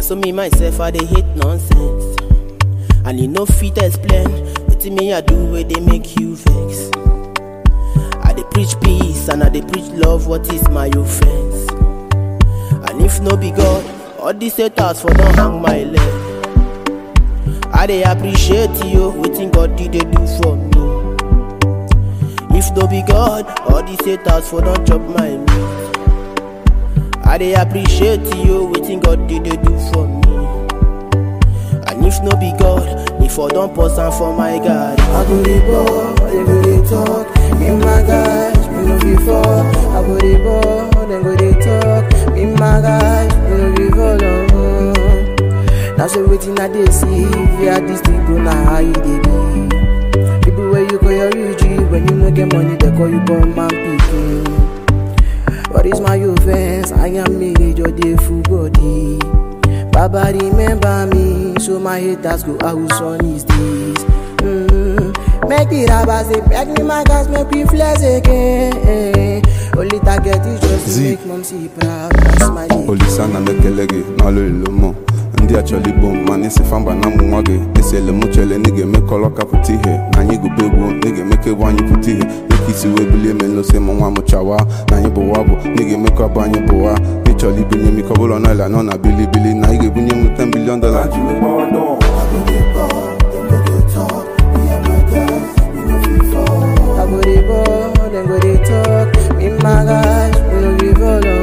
so me myself I dey hate nonsense. And you no fit explain wetin me I do where they make you vex. I dey preach peace and I dey preach love, what is my offense? And if no be God, all these haters for don't hang my leg. I dey appreciate you, wetin God did they do for me. If no be God, all these haters for don't chop my meat. I dey appreciate you, wetin God did they do for me. And if no be God, if I don't pause am for my God, I go dey ball, dem go dey talk. Me my guys, me no fit fall. I go dey ball, dem go dey talk. Me my guys, me no fit follow. Now so wetin I dey see, if you are this thing, bro, na how you dey be. People where you call your UG, when you no get money, they call you bomb man pikin. What is my offense? I am married, your day full body. Baba remember me, so my haters go out on these days. Make the rappers say, beg me my guys, make me flex again. Only target is just to make mom see proud. That's my day. Olisana mekelege, nalo ilomo. Ndi actually boom, man, isi famba na mwage. Isi ele muchele, nige me koloka putihe. Na nyigo bebo, nige meke wanyi putihe. Nikisi webule melo se mwa mochawa. Na nyibo wabo, nige meke wabanyi boa. Nicholi bini mikobolo na ila nona bili bili. Na nige bunye mu $10 billion. I go dey ball, dem go dey talk. Me and my guys, we no fit fall. I go dey ball, dem go dey talk. Me and my guys, we no fit follow.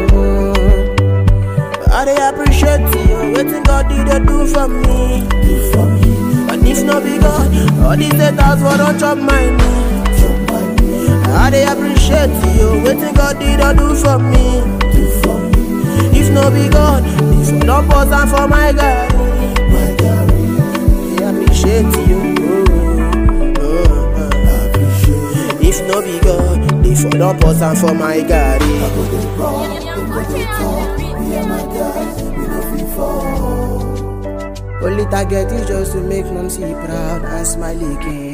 I dey appreciate you, wetin God did they do for me. And if no be God, all these haters for don't chop my meat. I dey appreciate you, wetin God did they do for me. If no be God, if don't pause am for my God, I appreciate you. If no be God, if don't pause am for my God. I go dey ball, dem go dey talk. Me and my guys, we no fit fall. Only target is just to make mom see proud and smile again.